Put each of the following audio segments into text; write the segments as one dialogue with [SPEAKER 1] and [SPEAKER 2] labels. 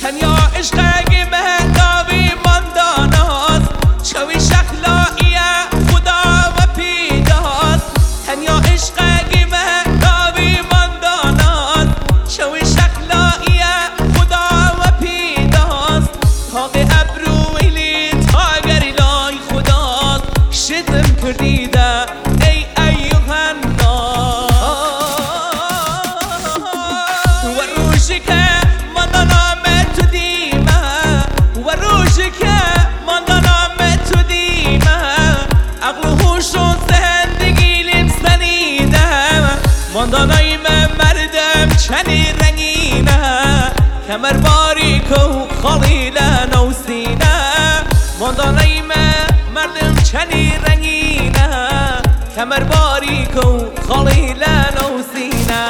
[SPEAKER 1] تنیا عشقه مهداوی مانداناز چوی شخلاییه خدا و پیداز تنیا عشقه مهداوی مانداناز چوی شخلاییه خدا و پیداز تاق ابرویلی تاگری لای خدا شدم کردیده ای ایوه الناس و روشی که ماندانای من مردم چنی رنگینه کمر باریک و خالیل نوسینه ماندانای من مردم چنی رنگینه کمر باریک و خالیل نوسینه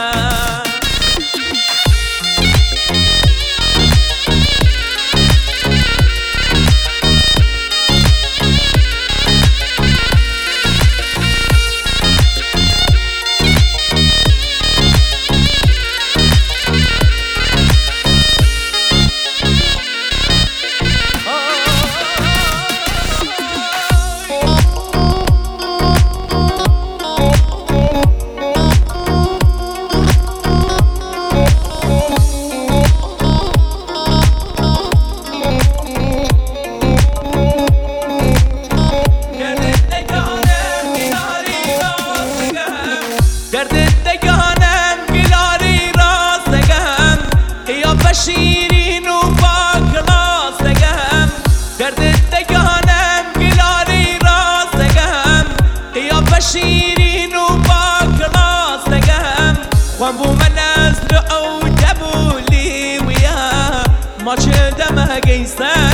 [SPEAKER 1] شیرین و با کلاس دگم درد دگانم گلاری راست دگم یا بشیرین و با کلاس دگم خوان بو من از رو او جبولی ویا ما چه دمه گیسته